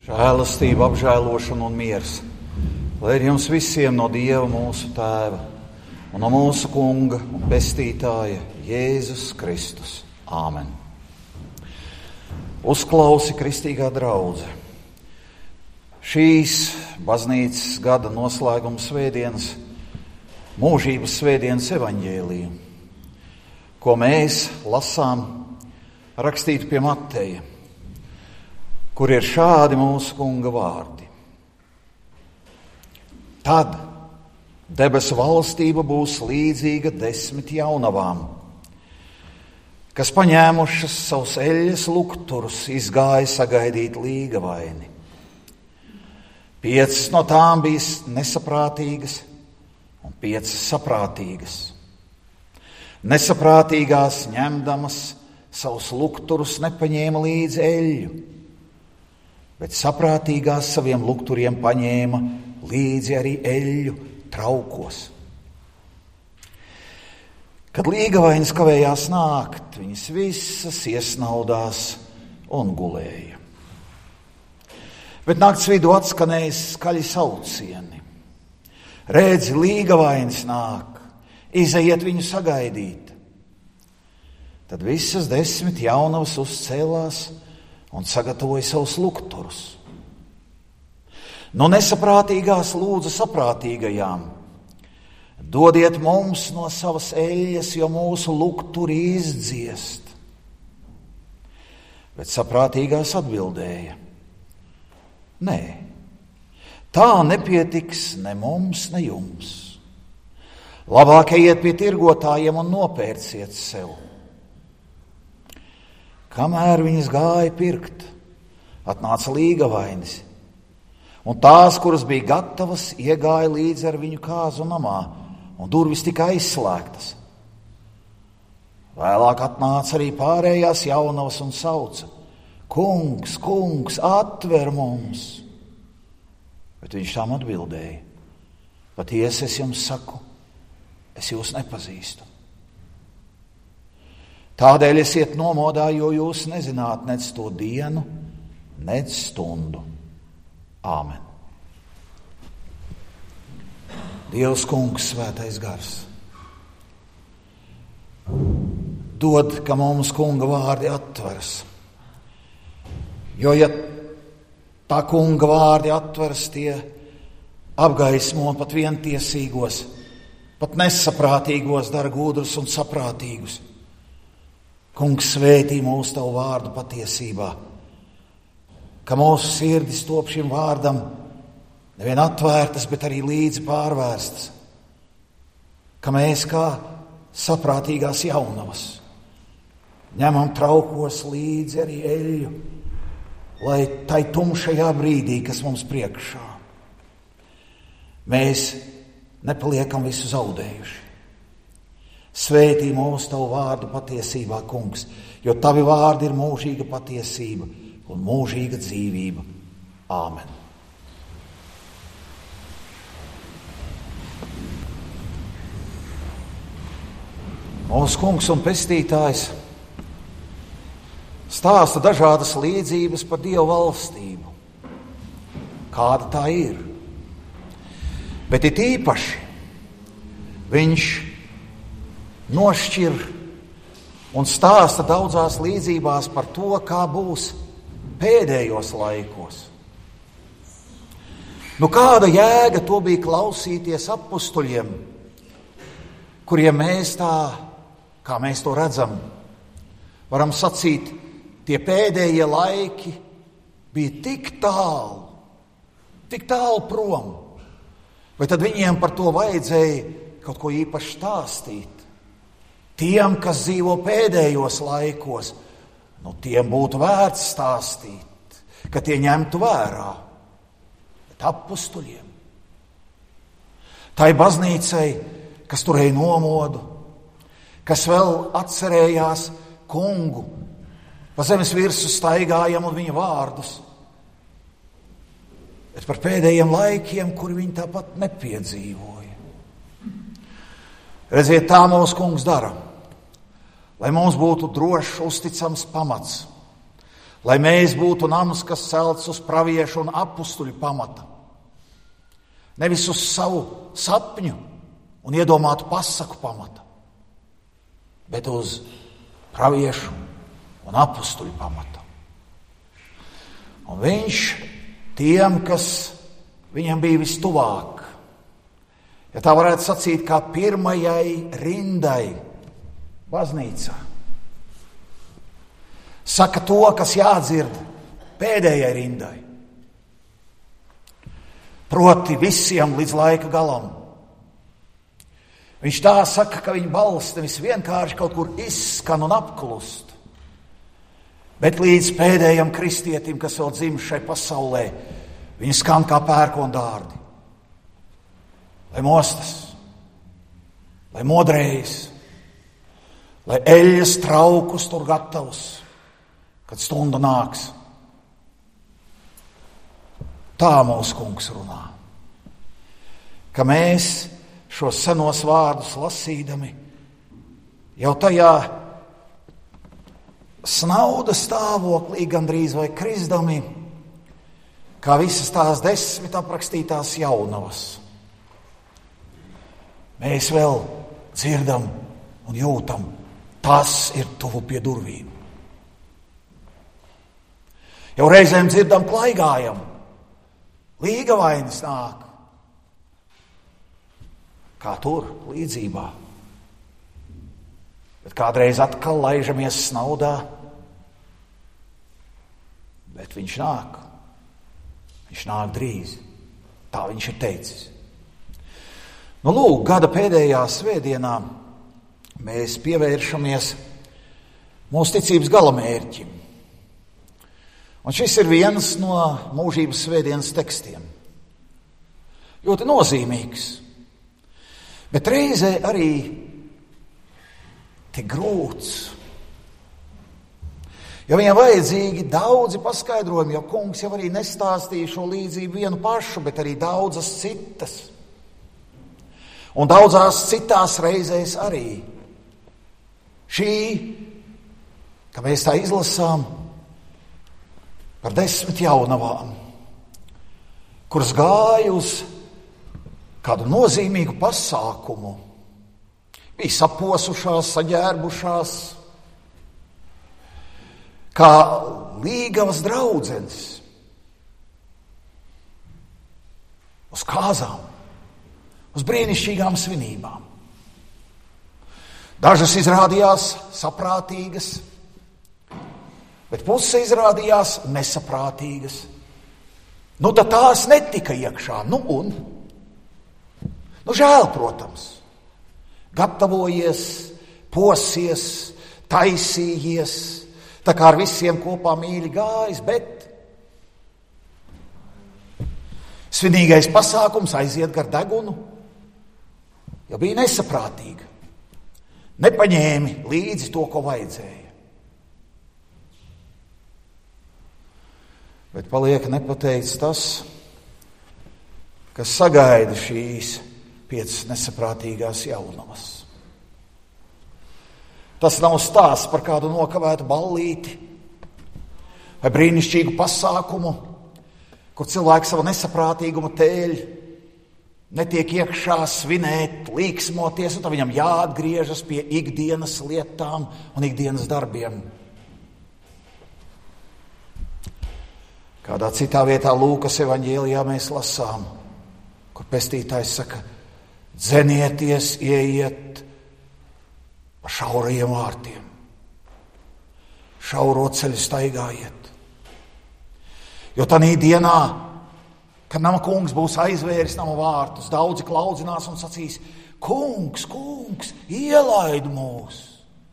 Žēlastība, apžēlošana un miers, lai ir jums visiem no Dieva mūsu Tēva un no mūsu Kunga un Pestītāja Jēzus Kristus. Āmen. Uzklausi, kristīgā draudze. Šīs baznīcas gada noslēguma svētdienas, mūžības svētdienas evaņģēliju, ko mēs lasām rakstītu pie Mateja, kur ir šādi mūsu Kunga vārdi. Tad debesu valstība būs līdzīga 10 jaunavām, kas paņēmušas savus eļļas lukturus, izgāja sagaidīt līgavaini. 5 no tām bija nesaprātīgas un 5 saprātīgas. Nesaprātīgās ņemdamas savus lukturus nepaņēma līdzi eļļu, bet saprātīgās saviem lukturiem paņēma līdzi arī eļļu traukos. Kad līgavainis kavējās nākt, viņas visas iesnaudās un gulēja. Bet nakts vidū atskanēja skaļi saucieni. Redzi, līgavainis nāk, izejiet viņu sagaidīt. Tad visas 10 jaunavas uzcēlās un sagatavoja savus lukturus. No nesaprātīgās lūdza saprātīgajām: dodiet mums no savas eļļas, jo mūsu lukturi izdziest. Bet saprātīgās atbildēja: nē, tā nepietiks ne mums, ne jums. Labāk ejiet pie tirgotājiem un nopērciet sev. Kamēr viņas gāja pirkt, atnāca līgavainis, un tās, kuras bija gatavas, iegāja līdzi ar viņu kāzu namā, un durvis tika aizslēgtas. Vēlāk atnāca arī pārējās jaunavas un sauca: Kungs, kungs, atver mums! Bet viņš tām atbildēja: patiesi es jums saku, es jūs nepazīstu. Tādēļ esiet nomodā, jo jūs nezināt nec to dienu, nec stundu. Āmen. Dievs, Kungs, Svētais Gars, dod, ka mums Kunga vārdi atveras. Jo, ja tā Kunga vārdi atveras, tie apgaismo pat vientiesīgos, pat nesaprātīgos dara gudrus un saprātīgus. Kungs, svētī mūsu tavu vārdu patiesībā, ka mūsu sirdis top šim vārdam nevien atvērtas, bet arī līdzi pārvērstas, ka mēs kā saprātīgās jaunavas ņemam traukos līdzi arī eļļu, lai tai tumšajā brīdī, kas mums priekšā, mēs nepaliekam visu zaudējuši. Svētī mūsu tavu vārdu patiesībā, Kungs, jo tavi vārdi ir mūžīga patiesība un mūžīga dzīvība. Āmen. Mūsu Kungs un Pestītājs stāsta dažādas līdzības par Dieva valstību, kāda tā ir. Bet it īpaši viņš nošķir un stāsta daudzās līdzībās par to, kā būs pēdējos laikos. Kāda jēga to bija klausīties apustuļiem, kuriem mēs tā, kā mēs to redzam, varam sacīt, tie pēdējie laiki bija tik tālu prom. Vai tad viņiem par to vajadzēja kaut ko īpaši stāstīt? Tiem, kas dzīvo pēdējos laikos, tiem būtu vērts stāstīt, ka tie ņemtu vērā. Bet apustuļiem, tai baznīcai, kas turēja nomodu, kas vēl atcerējās Kungu, pa zemes virsu staigājam un viņa vārdus, bet par pēdējiem laikiem, kuri viņi tāpat nepiedzīvoja. Redziet, tā mūsu Kungs dara. Lai mums būtu drošs, uzticams pamats, lai mēs būtu nams, kas celts uz praviešu un apustuļu pamata, nevis uz savu sapņu un iedomātu pasaku pamata, bet uz praviešu un apustuļu pamata. Un viņš tiem, kas viņam bija vistuvāk, ja tā varētu sacīt, kā pirmajai rindai baznīcā, saka to, kas jādzird pēdējai rindai. Proti visiem līdz laika galam. Viņš tā saka, ka viņa balss nevis vienkārši kaut kur izskan un apklust, bet līdz pēdējam kristietim, kas vēl dzimst šai pasaulē, viņa skan kā pērkondārdi. Lai mostas, lai modrējas, lai eļļas traukus tur gatavs, kad stunda nāks. Tā mūsu kungs runā, ka mēs šos senos vārdus lasīdami, jau tajā snauda stāvoklī gandrīz vai krisdami, kā visas tās 10 aprakstītās jaunavas. Mēs vēl dzirdam un jūtam, tas ir tuvu pie durvīm. Jau reizēm dzirdam, klaigājam, līga vainas nāk. Kā tur, līdzībā. Bet kādreiz atkal laižamies snaudā. Bet viņš nāk. Viņš nāk drīz. Tā viņš ir teicis. Nu, lūk, gada pēdējā svētdienā mēs pievēršamies mūsu ticības galamērķim. Un šis ir viens no mūžības svētdienas tekstiem. Ļoti nozīmīgs, bet reizē arī tik grūts. Jo viņam vajadzīgi daudzi paskaidrojumi, jo kungs jau arī nestāstīja šo līdzību vienu pašu, bet arī daudzas citas. Un daudzās citās reizēs arī. Šī, ka mēs tā izlasām, par 10 jaunavām, kuras gāja uz kādu nozīmīgu pasākumu, bija saposušās, saģērbušās, kā līgavas draudzenes, uz kāzām, uz brīnišķīgām svinībām. Dažas izrādījās saprātīgas, bet puse izrādījās nesaprātīgas. Nu, tad tās netika iekšā. Nu, žēl, protams. Gatavojies, posies, taisījies, tā kā ar visiem kopā mīļi gājis, bet svinīgais pasākums aiziet gar degunu, jo bija nesaprātīga. Nepaņēmi līdzi to, ko vajadzēja. Bet paliek nepateikts tas, kas sagaida šīs 5 nesaprātīgās jaunavas. Tas nav stāsts par kādu nokavētu ballīti vai brīnišķīgu pasākumu, kur cilvēks savu nesaprātīgumu tēļ netiek iekšā svinēt, līksmoties, un tad viņam jāatgriežas pie ikdienas lietām un ikdienas darbiem. Kādā citā vietā Lūkas evaņģēlijā mēs lasām, kur pestītājs saka, dzenieties, ieiet pa šaurajiem vārtiem. Šauro ceļu staigājiet. Jo tanī dienā, kad nama kungs būs aizvēris nama vārtus, daudzi klaudzinās un sacīs, kungs, kungs, ielaid mūs.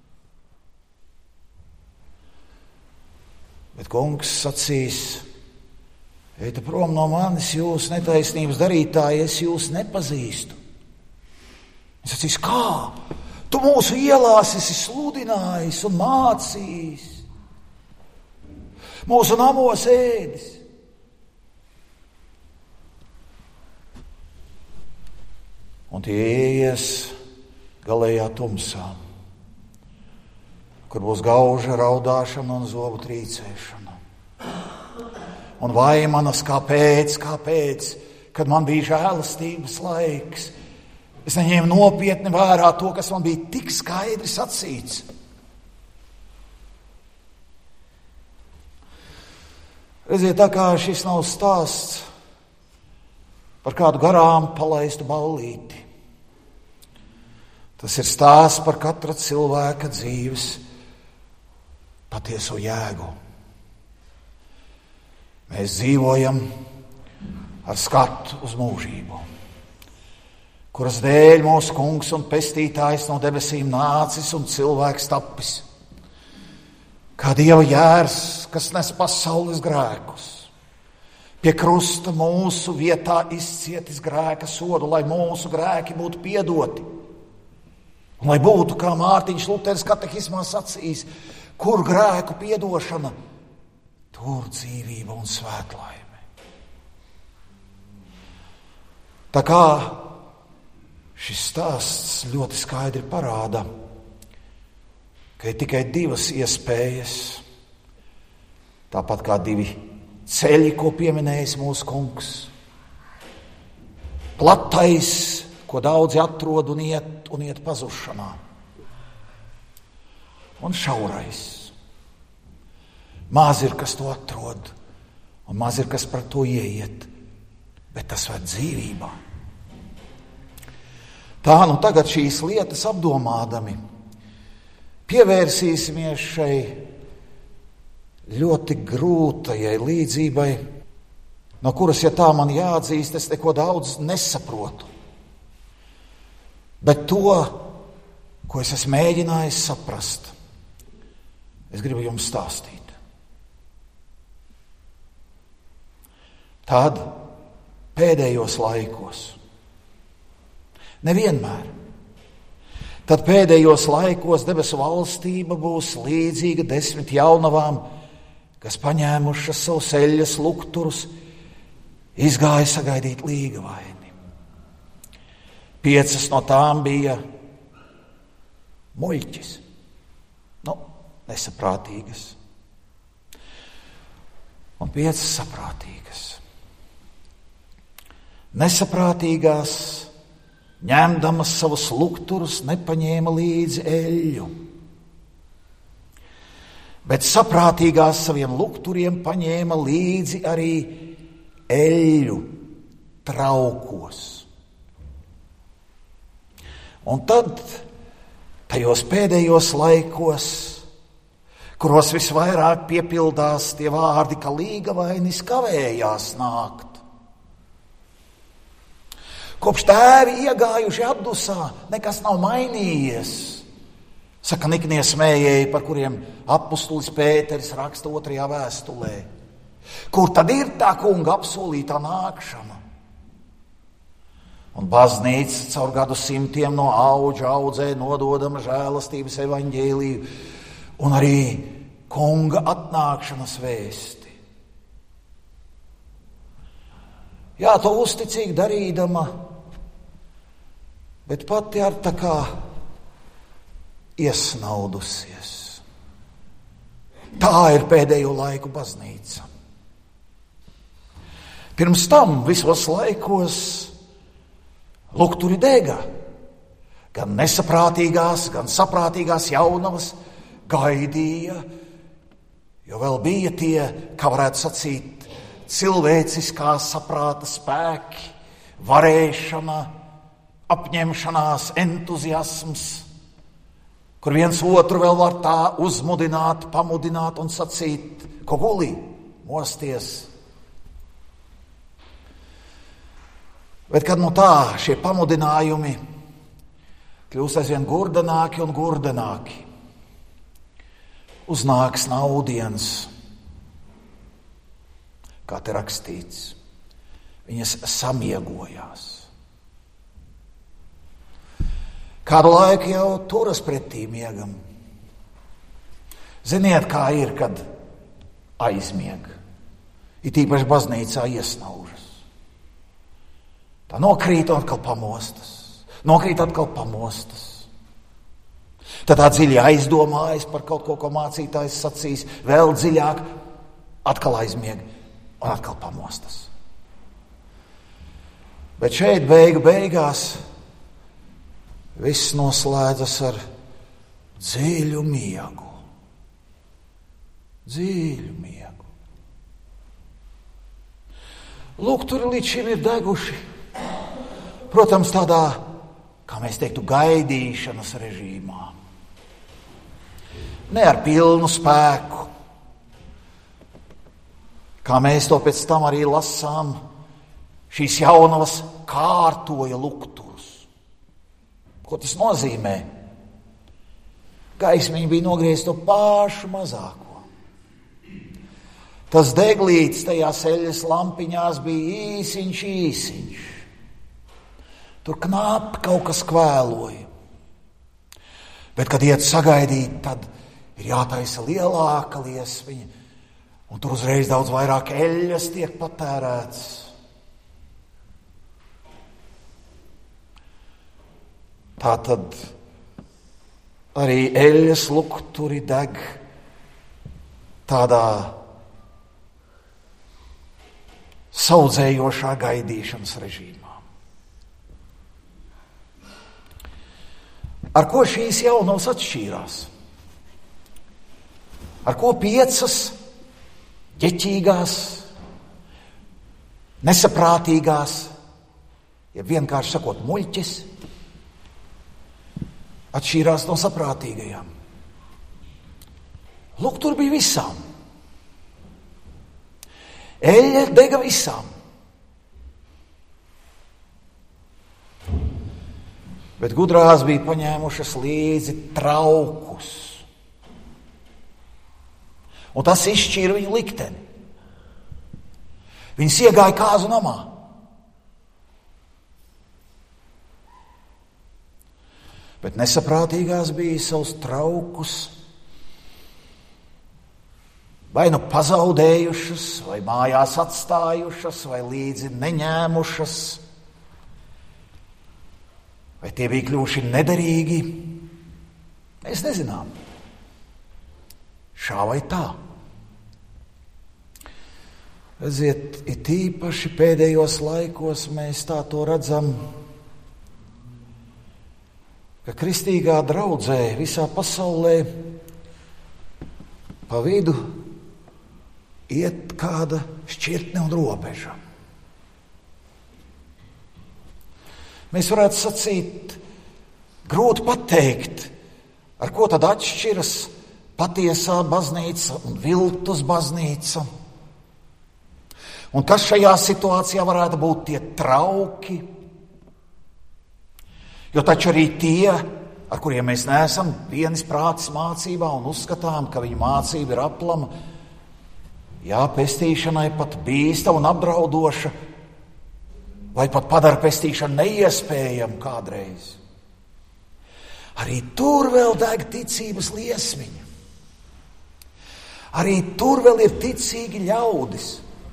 Bet kungs sacīs, eita prom no manis, jūs netaisnības darītāji, es jūs nepazīstu. Viņš sacīs, kā? Tu mūsu ielās esi sludinājis un mācījis. Mūsu namos ēdis. Un tie ieies galējā tumsā. kur būs gauža, raudāšana un zobu trīcēšana. Un vaimanas, kāpēc, kad man bija žēlastības laiks, es neņēmu nopietni vērā to, kas man bija tik skaidri sacīts. Redziet, tā kā šis nav stāsts par kādu garām palaistu ballīti. Tas ir stāsts par katra cilvēka dzīves patieso jēgu. Mēs dzīvojam ar skatu uz mūžību, kuras dēļ mūsu kungs un pestītājs no debesīm nācis un cilvēks tapis. Kā Dieva jērs, kas nes pasaules grēkus, pie krusta mūsu vietā izcietis grēka sodu, lai mūsu grēki būtu piedoti. Un lai būtu, kā Mārtiņš Luteris katehismā sacījis, kur grēku piedošana, tur dzīvība un svētlaime. Tā kā šis stāsts ļoti skaidri parāda, ka ir tikai divas iespējas, tāpat kā divi ceļi, ko pieminējis mūsu kungs. Platais, ko daudzi atrod un iet pazušanā. Un šaurais. Maz ir, kas to atrod, un maz ir, kas par to ieiet, bet tas ved dzīvībā. Tā nu tagad šīs lietas apdomādami pievērsīsimies šai ļoti grūtajai līdzībai, no kuras, ja tā man jāatzīst, es neko daudz nesaprotu. Bet to, ko es esmu mēģinājis saprast, es gribu jums stāstīt. Tad pēdējos laikos, nevienmēr, tad pēdējos laikos debesu valstība būs līdzīga 10 jaunavām, kas paņēmušas savus eļļas lukturus, izgāja sagaidīt līgavaini. 5 no tām bija muļķis, nesaprātīgas, un 5 saprātīgas. Nesaprātīgās, ņemdamas savus lukturus, nepaņēma līdzi eļļu, bet saprātīgās saviem lukturiem paņēma līdzi arī eļļu traukos. Un tad, tajos pēdējos laikos, kuros visvairāk piepildās tie vārdi, ka līgavainis kavējās nākt, kopš tēvi iegājuši atdusā, nekas nav mainījies, saka niknie smējēji, par kuriem apustulis Pēteris raksta 2. vēstulē. Kur tad ir tā kunga apsolītā nākšana? Un baznīca caur gadu simtiem no audža audzē nododama žēlastības evaņģēliju un arī kunga atnākšanas vēsti. Jā, to uzticīgi darīdama, bet pati ar tā kā iesnaudusies. Tā ir pēdējo laiku baznīca. Pirms tam visos laikos lukturi dega. Gan nesaprātīgās, gan saprātīgās jaunavas gaidīja, jo vēl bija tie, kā varētu sacīt, cilvēciskā saprāta spēki, varēšana, apņemšanās, entuziasms, kur viens otru vēl var tā uzmudināt, pamudināt un sacīt, ko gulī, mosties. Bet kad nu tā šie pamudinājumi kļūst aizvien gurdenāki un gurdenāki, uznāks naudiens, kā te rakstīts, viņas samiegojās. Kādu laiku jau turas pretī miegam. Ziniet, kā ir, kad aizmieg. It īpaši baznīcā iesnaužas. Tā nokrīt un atkal pamostas. Nokrīt atkal pamostas. Tad tā dziļi aizdomājas par kaut ko, ko mācītājs sacīs, vēl dziļāk, atkal aizmieg un atkal pamostas. Bet šeit beigās viss noslēdzas ar dziļu miegu. Dziļu miegu. Lūk, tur līdz šim ir deguši. Protams, tādā, kā mēs teiktu, gaidīšanas režīmā. Ne ar pilnu spēku. Kā mēs to pēc tam arī lasām, šīs jaunavas kārtoja lukturus. Ko tas nozīmē? Gaismiņa bija nogriezta to pašu mazāko. Tas deglītis tajās eļas lampiņās bija īsiņš. Tur knapi kaut kas kvēloja. Bet, kad iet sagaidīt, tad ir jātaisa lielāka liesmiņa, un tur uzreiz daudz vairāk eļas tiek patērēts. Tātad arī eļas lukturi deg tādā saudzējošā gaidīšanas režīmā. Ar ko šīs jaunavas atšķīrās? Ar ko 5 ķeķīgās, nesaprātīgās, ja vienkārši sakot muļķis, atšķīrās no saprātīgajām? Lūk, tur bija visām. Eļļa dega visām. Bet gudrās bija paņēmušas līdzi traukus. Un tas izšķīra viņu likteni. Viņas iegāja kāzu namā. Bet nesaprātīgās bija savus traukus vai nu pazaudējušas, vai mājās atstājušas, vai līdzi neņēmušas, vai tie bija kļuvuši nederīgi. Mēs nezinām. Šā vai tā. Redziet, it īpaši pēdējos laikos mēs tā to redzam, ka kristīgā draudzē visā pasaulē pa vidu iet kāda šķirtne un robeža. Mēs varētu sacīt, grūti pateikt, ar ko tad atšķiras patiesā baznīca un viltus baznīca. Un kas šajā situācijā varētu būt tie trauki? Jo taču arī tie, ar kuriem mēs neesam vienisprātis mācībā un uzskatām, ka viņu mācība ir aplama, jā, pestīšanai pat bīsta un apdraudoša, vai pat padara pestīšanu neiespējamu kādreiz. Arī tur vēl deg ticības liesmiņa. Arī tur vēl ir ticīgi ļaudis.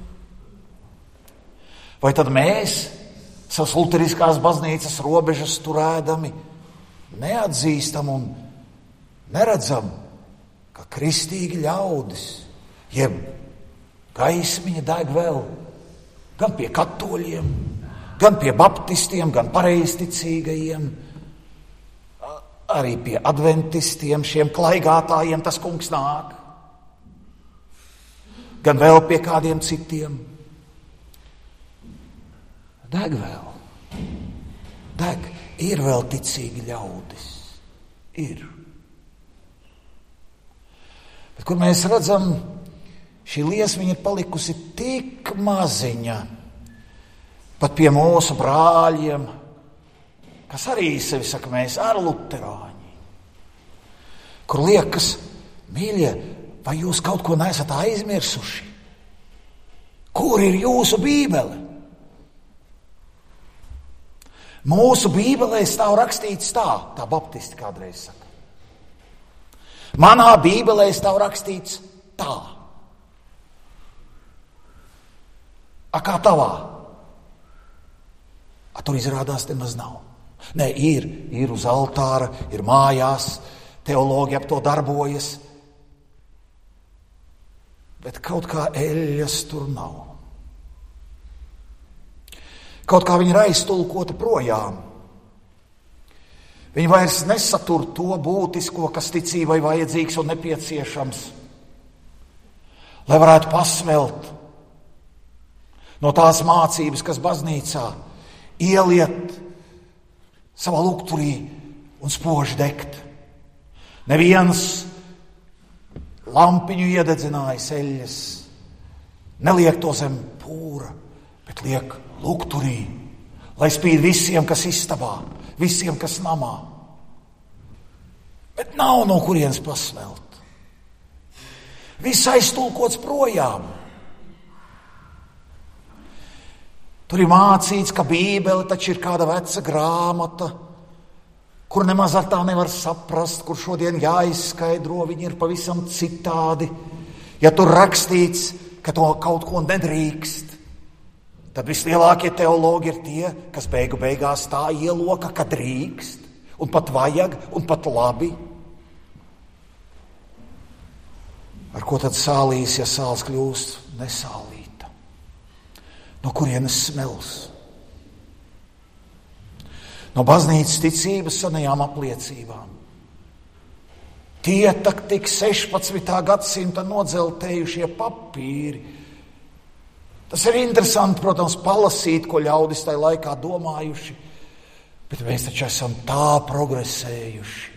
Vai tad mēs, savas luteriskās baznīcas robežas turēdami, neatzīstam un neredzam, ka kristīgi ļaudis, jeb gaismiņa deg vēl gan pie katoļiem, gan pie baptistiem, gan pareizticīgajiem, arī pie adventistiem, šiem klaigātājiem tas kungs nāk, gan vēl pie kādiem citiem. Deg vēl. Deg. Ir vēl ticīgi ļaudis. Ir. Bet kur mēs redzam, šī liesmiņa ir palikusi tik maziņa, pat pie mūsu brāļiem, kas arī sevi saka, mēs ar luterāņi, kur liekas, mīļie, vai jūs kaut ko neesat aizmirsuši? Kur ir jūsu bībele? Mūsu bībelē stāv rakstīts tā baptisti kādreiz saka. Manā bībelē stāv rakstīts tā. A kā tavā? A tur izrādās nemaz nav. Nē, ir uz altāra, ir mājās, teologi ap to darbojas, bet kaut kā eļļas tur nav. Kaut kā viņa ir aiztulkota projām. Viņa vairs nesatur to būtisko, kas ticībai vajadzīgs un nepieciešams, lai varētu pasmelt no tās mācības, kas baznīcā ieliet savā lukturī un spoži degt. Neviens lampiņu iededzinājis eļļas, neliek to zem pūra, bet liek lukturī, lai spīd visiem, kas istabā, visiem, kas namā. Bet nav no kurienes pasmelt. Viss aiztulkots projām. Tur ir mācīts, ka Bībele taču ir kāda veca grāmata, kur nemaz ar tā nevar saprast, kur šodien jāizskaidro, viņi ir pavisam citādi. Ja tur rakstīts, ka to kaut ko nedrīkst, tad vislielākie teologi ir tie, kas beigu beigās tā ieloka, ka drīkst, un pat vajag, un pat labi. Ar ko tad sālīs, ja sāls kļūst nesālīta? No kurienes smels? No baznīcas ticības senajām apliecībām. Tie tak tik 16. gadsimta nodzeltējušie papīri. Tas ir interesanti, protams, palasīt, ko ļaudis tajā laikā domājuši, bet mēs taču esam tā progresējuši.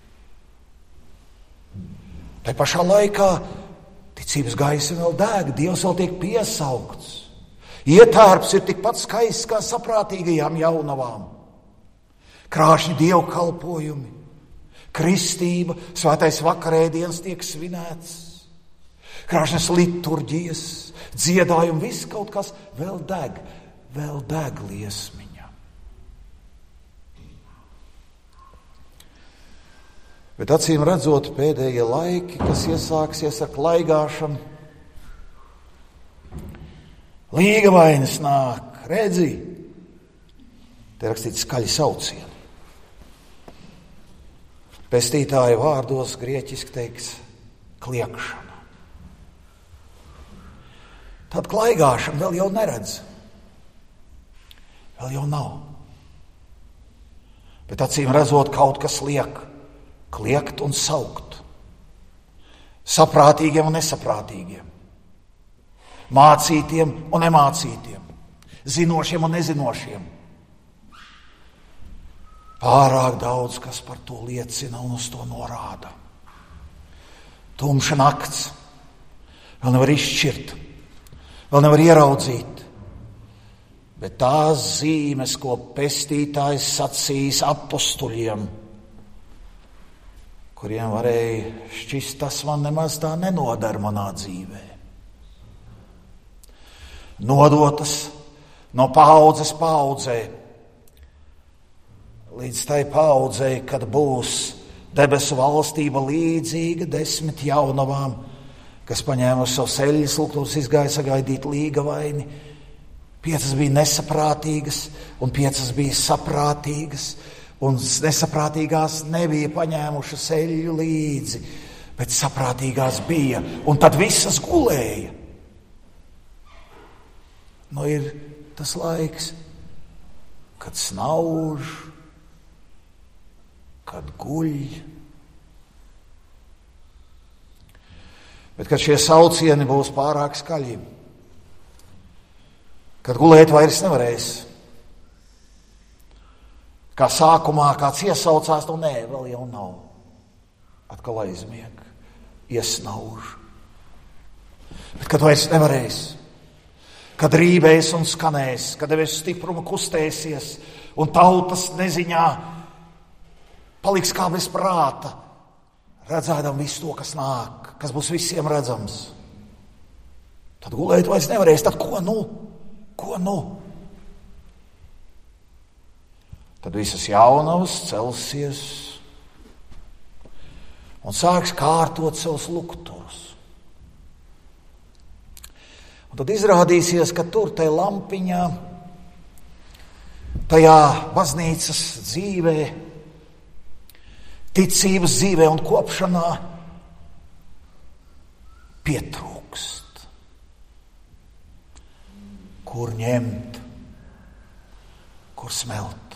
Tai pašā laikā ticības gaisa vēl deg, Dievs vēl tiek piesaukts. Ietērps ir tikpat skaists kā saprātīgajām jaunavām. Krāšņi dievkalpojumi, kristība, svētais vakarēdienas tiek svinēts, krāšņas liturģijas, dziedājumi, viss kaut kas vēl deg liesmiņa. Bet acīm redzot pēdējie laiki, kas iesāksies ar klaigāšanu, līga vainas nāk, redzi, te rakstīts skaļi saucieni. Pestītāju vārdos grieķiski teiks kliekšana. Tad klaigāšana vēl jau neredz. Vēl jau nav. Bet acīm redzot kaut kas liek kliegt un saukt. Saprātīgiem un nesaprātīgiem. Mācītiem un nemācītiem. Zinošiem un nezinošiem. Pārāk daudz, kas par to liecina un uz to norāda. Tumša nakts. Vēl nevar izšķirt. Vēl nevar ieraudzīt. Bet tās zīmes, ko pestītājs sacīs apostuļiem, kuriem varēja šķist, tas man nemaz tā nenodara manā dzīvē. Nodotas no paaudzes paaudzē, līdz tai paaudzei, kad būs debesu valstība līdzīga 10 jaunavām, kas paņēmuši savus eļļas lukturus, izgāja sagaidīt līgavaini. 5 bija nesaprātīgas, un 5 bija saprātīgas, un nesaprātīgās nebija paņēmušas eļļu līdzi, bet saprātīgās bija, un tad visas gulēja. Nu ir tas laiks, kad snauž, kad guļ. Bet kad šie saucieni būs pārāk skaļi, kad gulēt vairs nevarēs, kā sākumā kāds iesaucās, nu nē, vēl jau nav. Atkal aizmieg, iesnauž. Bet kad vairs nevarēs, kad rībēs un skanēs, kad debesu stipruma kustēsies un tautas neziņā paliks kā bez prāta, redzēdam visu to, kas nāk, kas būs visiem redzams. Tad gulēt vairs nevarēs, tad ko nu? Ko nu? Tad visas jaunavas celsies un sāks kārtot savus lukturus. Un tad izrādīsies, ka tur tajā lampiņā, tajā baznīcas dzīvē, ticības dzīvē un kopšanā pietrūkst. Kur ņemt, kur smelt.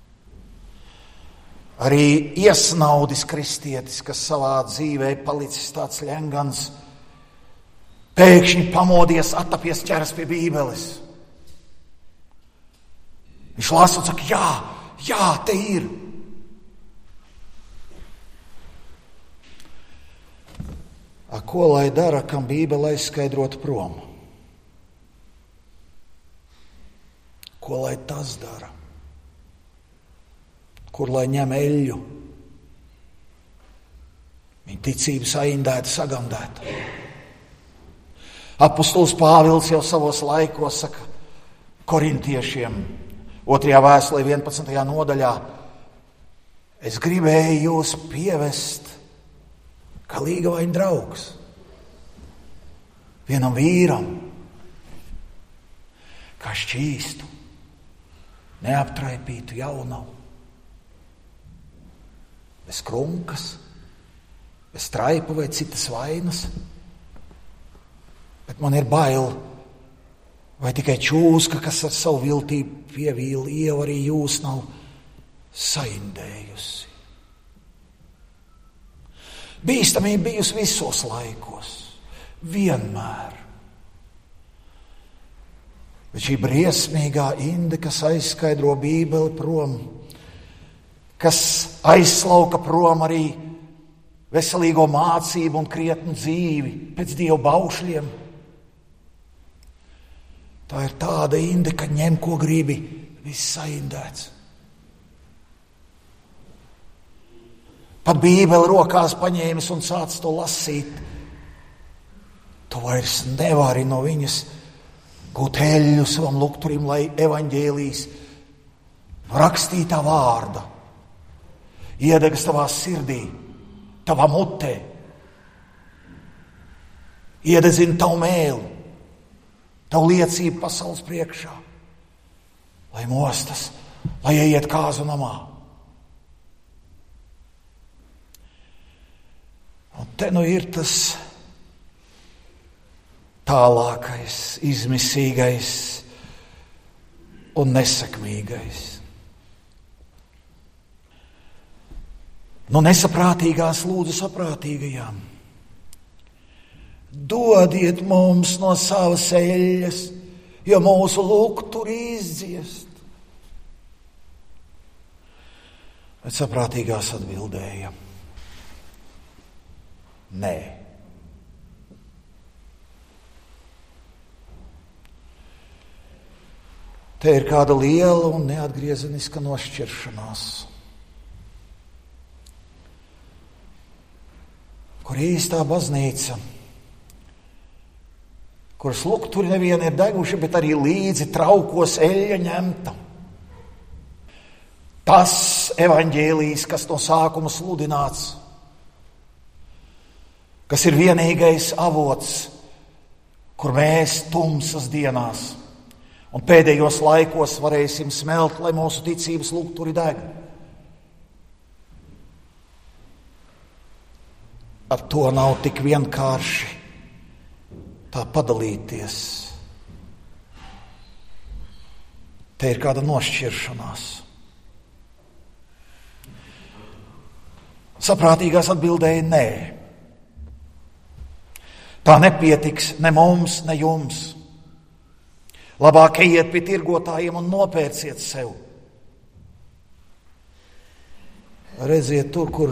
Arī iesnaudis kristietis, kas savā dzīvē palicis tāds ļengans, pēkšņi pamodies, attapies, ķeras pie Bībeles. Viņš lasa un saka, jā, te ir. Ko lai dara, kam Bībele aizskaidrot prom? Ko lai tas dara? Kur lai ņem eļļu? Viņa ticība saindēta, sagandēta. Apostols Pāvils jau savos laikos saka korintiešiem 2. vēstulē 11. nodaļā: es gribēju jūs pievest kā līgavaini draugs vienam vīram, kā šķīstu, neaptraipītu jaunavu, bez krunkas, bez traipa vai citas vainas. Bet man ir bail, vai tikai čūska, kas ar savu viltību pievīla ievu, arī jūs nav saindējusi. Bīstamība bijusi visos laikos, vienmēr. Bet šī briesmīgā inde, kas aizskaidro Bībeli prom, kas aizslauka prom arī veselīgo mācību un krietnu dzīvi pēc Dieva baušļiem, tā ir tāda inde, ka ņem, ko gribi, viss saindēts. Pat Bībeli rokās paņēmis un sācis to lasīt, tu vairs nevari no viņas gūt eļļu savam lukturim, lai evaņģēlijs no rakstītā vārda iedegas tavā sirdī, tavā mutē, iededzina tavu mēlu, tavu liecību pasaules priekšā, lai mostas, lai ieiet kāzu namā. Un te nu ir tas tālākais, izmisīgais un nesekmīgais. Nu, nesaprātīgās lūdzu saprātīgajām. Dodiet mums no savas eļļas, jo mūsu lukturi izdziest. Bet saprātīgās atbildēja: nē. Te ir kāda liela un neatgriezeniska nošķiršanās, kur īstā baznīca, kuras lukturi nevien ir deguši, bet arī līdzi traukos eļļa ņemta. Tas evaņģēlijs, kas no sākuma sludināts, kas ir vienīgais avots, kur mēs tumsas dienās un pēdējos laikos varēsim smelt, lai mūsu ticības lukturi deg. Ar to nav tik vienkārši tā padalīties. Te ir kāda nošķiršanās. Saprātīgās atbildēja nē. Tā nepietiks ne mums, ne jums. Labāk ejiet pie tirgotājiem un nopērciet sev. Redziet tur, kur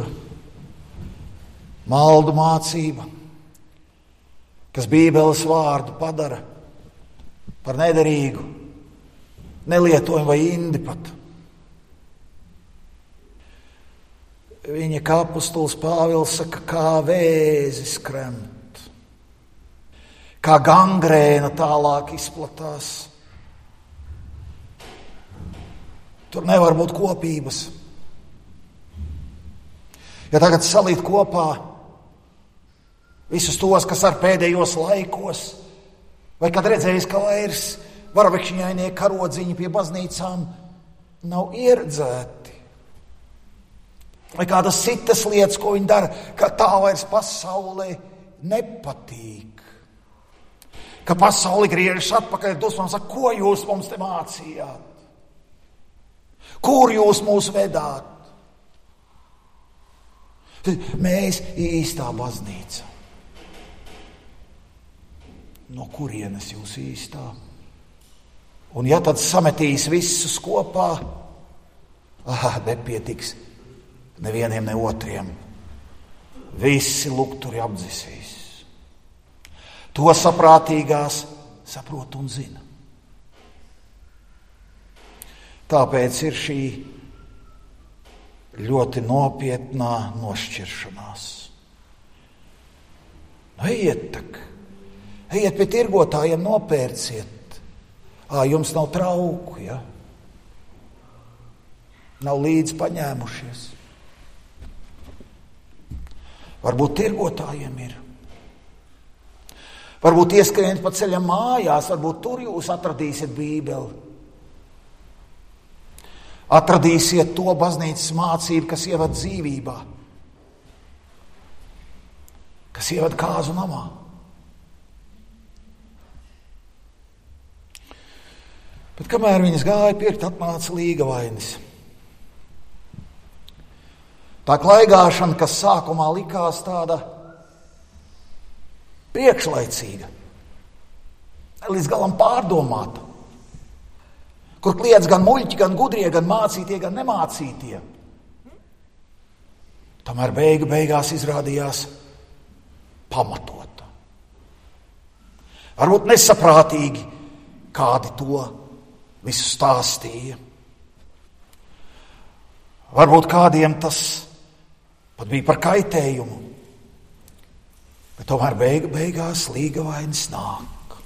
maldu mācība, kas Bībeles vārdu padara par nederīgu, nelietojumu vai indi pat. Viņa, kā apostols Pāvils saka, kā vēzis kremt. Kā gangrēna tālāk izplatās. Tur nevar būt kopības. Ja tagad salīt kopā visus tos, kas ar pēdējos laikos, vai kad redzējis, ka vairs varavekšņainie karodziņi pie baznīcām nav ieredzēti, vai kādas citas lietas, ko viņi dara, ka tā vairs pasaulē nepatīk. Ka pasauli griežas atpakaļ dusmām, saka, ko jūs mums te mācījāt? Kur jūs mūs vedāt? Mēs īstā baznīca. No kurienes jūs īstā? Un ja tad sametīs visus kopā, nepietiks nevieniem, ne otriem. Visi lukturi apdzisīs. To saprātīgās saprot un zina. Tāpēc ir šī ļoti nopietnā nošķiršanās. Ejiet pie tirgotājiem, nopērciet. Jums nav trauku, ja? Nav līdzi paņēmušies. Varbūt tirgotājiem ir. Varbūt ieskrieniet pa ceļam mājās, varbūt tur jūs atradīsiet Bībeli. Atradīsiet to baznīcas mācību, kas ieved dzīvībā, kas ieved kāzu namā. Bet kamēr viņas gāja pirkt, atnāca līgavainis. Tā klaigāšana, kas sākumā likās tāda priekšlaicīga, līdz galam pārdomāta, kur kliedz gan muļķi, gan gudrie, gan mācītie, gan nemācītie. Tomēr beigās izrādījās pamatota. Varbūt nesaprātīgi, kādi to visu stāstīja. Varbūt kādiem tas pat bija par kaitējumu, bet tomēr beigās līgavainis nāk.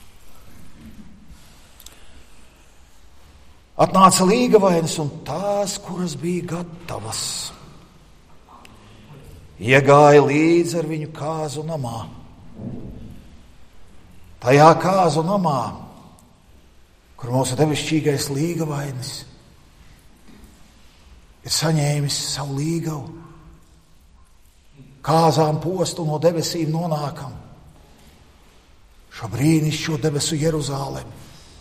Atnāca līgavainis un tās, kuras bija gatavas, iegāja līdzi ar viņu kāzu namā. Tajā kāzu namā, kur mūsu debesšķīgais līgavainis ir saņēmis savu līgavu, kāzām postu no debesīm nonākam, šo brīnišķo debesu Jeruzālemi.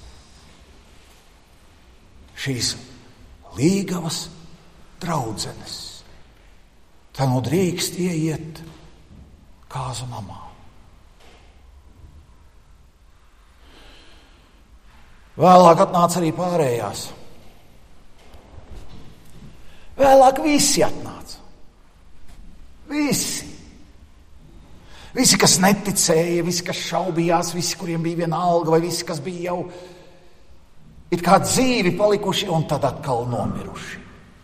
Šīs līgavas draudzenes, tā nu drīkst ieiet kāzu namā. Vēlāk atnāca arī pārējās. Vēlāk visi atnāca. Visi. Visi, kas neticēja, visi, kas šaubījās, visi, kuriem bija viena alga, vai visi, kas bija jau it kā dzīvi palikuši un tad atkal nomiruši.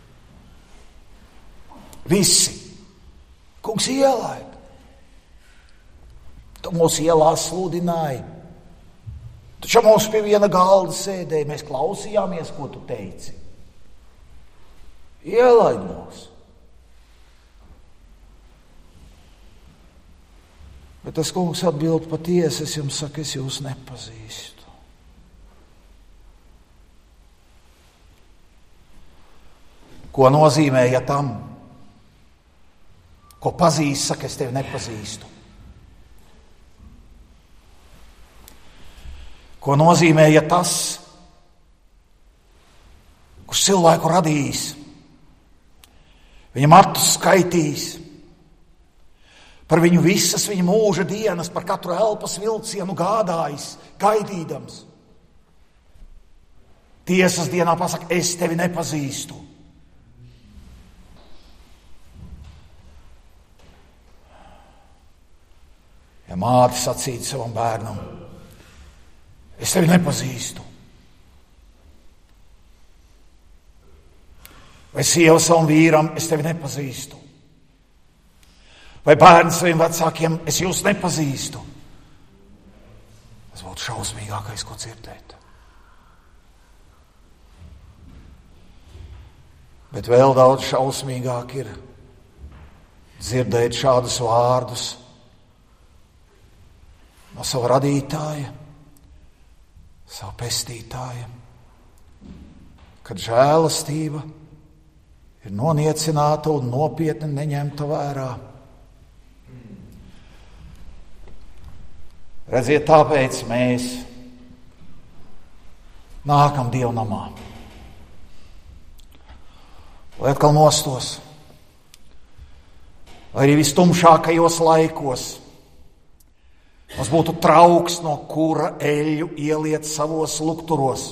Visi. Kungs ielaid. Tu mūs ielās sludināji. Taču mums pie viena galda sēdēja, mēs klausījāmies, ko tu teici. Ielaid mūs. Bet tas kungs atbild patiesi, es jums saku, es jūs nepazīstu. Ko nozīmēja tam? Ko pazīst, saka, es tevi nepazīstu. Ko nozīmēja tas, kurš cilvēku radījis, viņa matus skaitījis, par viņu visas viņa mūža dienas, par katru elpas vilcienu gādājis, gaidīdams. Tiesas dienā pasaka, es tevi nepazīstu. Ja māte sacītu savam bērnam, es tevi nepazīstu. Vai sieva savam vīram, es tevi nepazīstu. Vai bērns saviem vecākiem, es jūs nepazīstu. Tas būtu šausmīgākais, ko dzirdēt. Bet vēl daudz šausmīgāk ir dzirdēt šādus vārdus no sava radītāja, sava pestītāja, kad žēlastība ir noniecināta un nopietni neņemta vērā. Redziet, tāpēc mēs nākam dievnamā, lai atkal mostos, lai arī vistumšākajos laikos mums būtu trauks, no kura eļļu ieliet savos lukturos.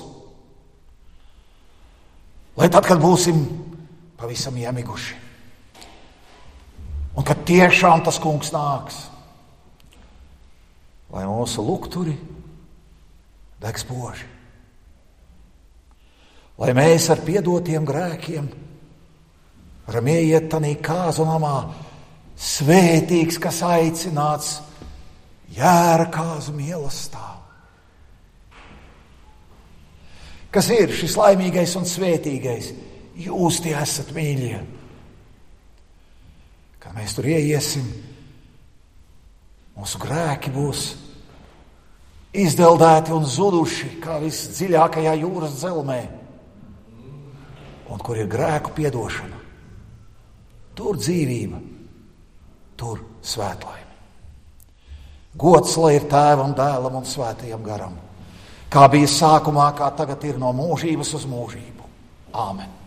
Lai tad, kad būsim pavisam iemiguši, un kad tiešām tas kungs nāks, lai mūsu lukturi deg spoži. Lai mēs ar piedotiem grēkiem varam ieiet tanī kāzu namā, svētīgs, kas aicināts Jēra kāzu mīlestībā. Kas ir šis laimīgais un svētīgais? Jūs tie esat mīļie. Kad mēs tur ieiesim, mūsu grēki būs izdeldēti un zuduši, kā visdziļākajā jūras dzelmē. Un kur ir grēku piedošana, tur dzīvība, tur svētlaime. Gods lai ir Tēvam, Dēlam un Svētajam garam, kā bija sākumā, kā tagad ir no mūžības uz mūžību. Āmen.